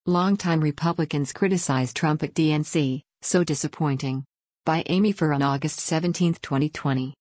Longtime Republicans criticize Trump at DNC, so disappointing. By Amy Furr on August 17, 2020.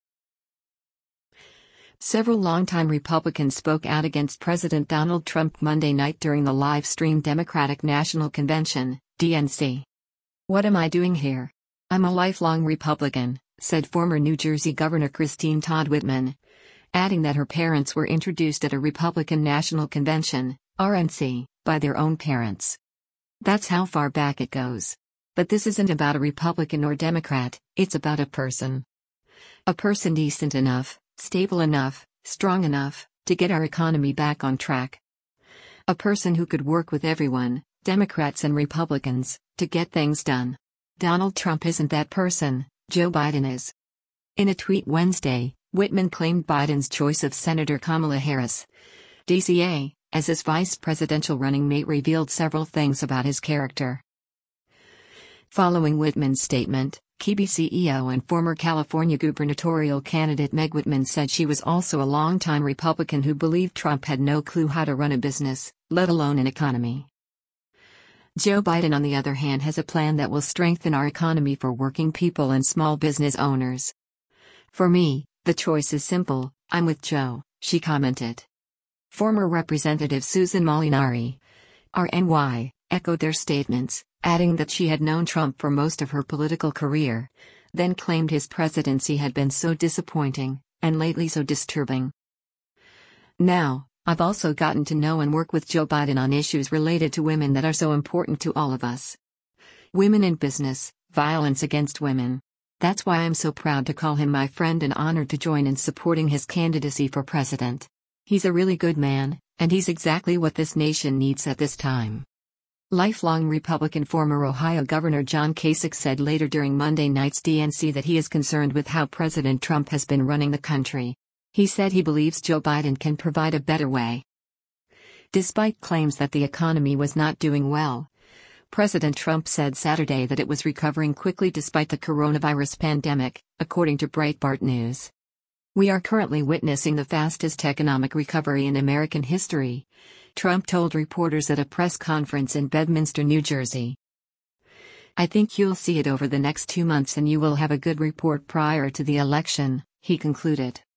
Several longtime Republicans spoke out against President Donald Trump Monday night during the live-streamed Democratic National Convention, DNC. "What am I doing here? I'm a lifelong Republican," said former New Jersey Governor Christine Todd Whitman, adding that her parents were introduced at a Republican National Convention, RNC, by their own parents. That's how far back it goes. But this isn't about a Republican or Democrat, it's about a person. A person decent enough, stable enough, strong enough, to get our economy back on track. A person who could work with everyone, Democrats and Republicans, to get things done. Donald Trump isn't that person, Joe Biden is. In a tweet Wednesday, Whitman claimed Biden's choice of Senator Kamala Harris, DCA, as his vice presidential running mate revealed several things about his character. Following Whitman's statement, Kiwi CEO and former California gubernatorial candidate Meg Whitman said she was also a longtime Republican who believed Trump had no clue how to run a business, let alone an economy. Joe Biden, on the other hand, has a plan that will strengthen our economy for working people and small business owners. "For me, the choice is simple, I'm with Joe," she commented. Former Representative Susan Molinari, RNY, echoed their statements, adding that she had known Trump for most of her political career, then claimed his presidency had been so disappointing, and lately so disturbing. "Now, I've also gotten to know and work with Joe Biden on issues related to women that are so important to all of us. Women in business, violence against women. That's why I'm so proud to call him my friend and honored to join in supporting his candidacy for president. He's a really good man, and he's exactly what this nation needs at this time." Lifelong Republican former Ohio Governor John Kasich said later during Monday night's DNC that he is concerned with how President Trump has been running the country. He said he believes Joe Biden can provide a better way. Despite claims that the economy was not doing well, President Trump said Saturday that it was recovering quickly despite the coronavirus pandemic, according to Breitbart News. "We are currently witnessing the fastest economic recovery in American history," Trump told reporters at a press conference in Bedminster, New Jersey. "I think you'll see it over the next 2 months and you will have a good report prior to the election," he concluded.